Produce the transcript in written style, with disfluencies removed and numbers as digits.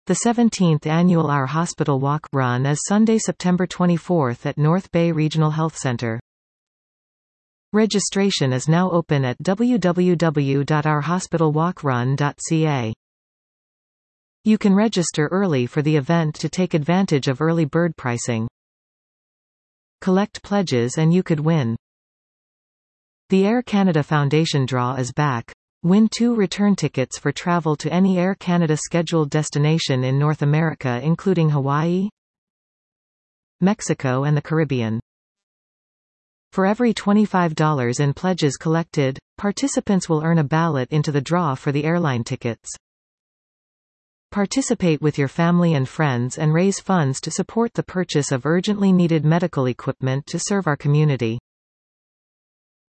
The 17th annual Our Hospital Walk Run is Sunday, September 24 at North Bay Regional Health Center. Registration is now open at www.ourhospitalwalkrun.ca. You can register early for the event to take advantage of early bird pricing. Collect pledges and you could win. The Air Canada Foundation draw is back. Win 2 return tickets for travel to any Air Canada scheduled destination in North America, including Hawaii, Mexico and the Caribbean. For every $25 in pledges collected, participants will earn a ballot into the draw for the airline tickets. Participate with your family and friends and raise funds to support the purchase of urgently needed medical equipment to serve our community.